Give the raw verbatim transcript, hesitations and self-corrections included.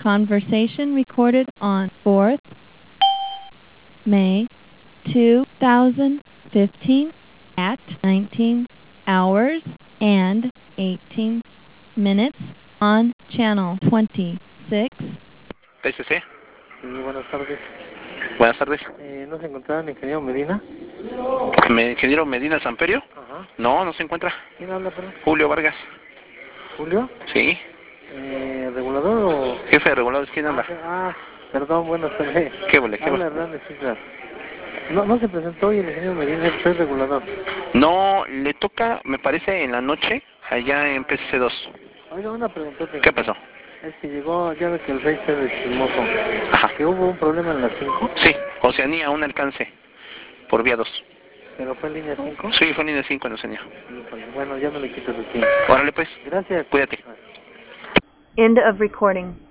Conversation recorded on fourth May two thousand fifteen at nineteen hours and eighteen minutes on channel twenty-six. P S C. Sí, buenas tardes. Buenas tardes. Eh, ¿No se encontraba el ingeniero Medina? ¿Me, ¿Ingeniero Medina Samperio? Ajá. No, no se encuentra. ¿Quién habla, perdón? Julio Vargas. ¿Julio? Sí. Eh, ¿Regulador o...? Jefe de reguladores, ¿quién anda? Ah, ah, perdón, buenas tardes. ¿Qué vole, qué Habla vole? Hernández Islas. No, no se presentó hoy el ingeniero Medina, soy regulador. No, le toca, me parece, en la noche, allá en P C C dos. Oiga, una preguntota. ¿Qué pasó? Es que llegó, ya ve que el rey se deschismoso. Ajá. Que hubo un problema en las cinco. Sí, Oceanía, un alcance, por vía dos. ¿Pero fue en línea cinco? Sí, fue en línea cinco en Oceanía. Bueno, ya no le quito su tiempo. Órale pues, Gracias. cuídate. End of recording.